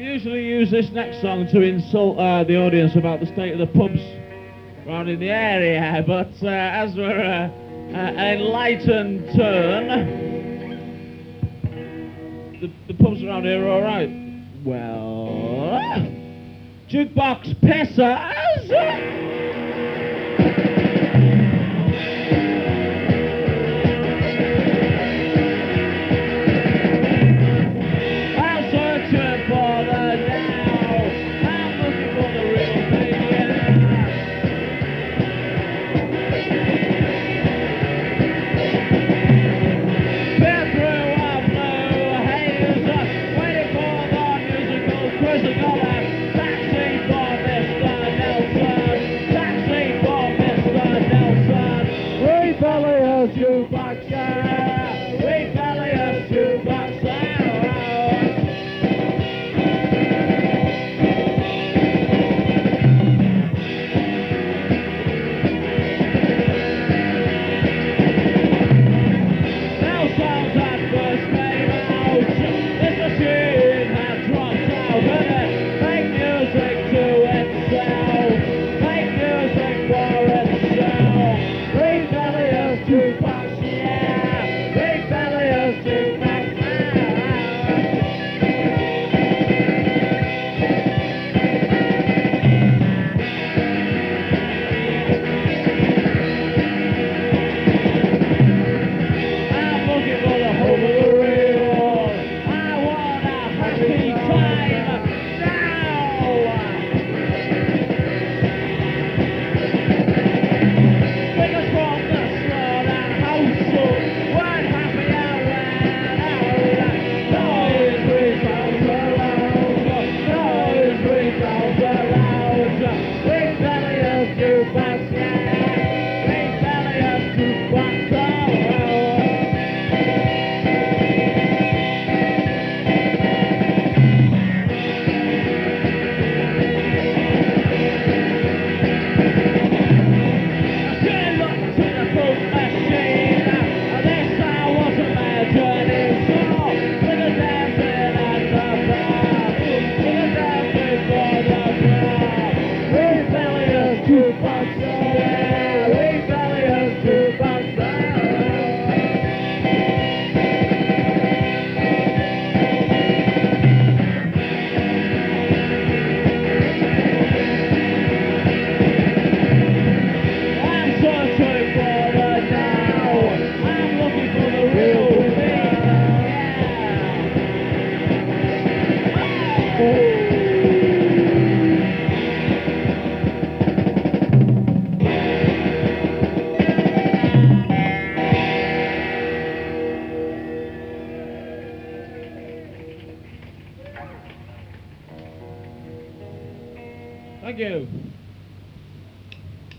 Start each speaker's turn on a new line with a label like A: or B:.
A: usually use this next song to insult the audience about the state of the pubs around in the area, but as we're an enlightened turn, the pubs around here are alright. Well, jukebox pissers! Thank you.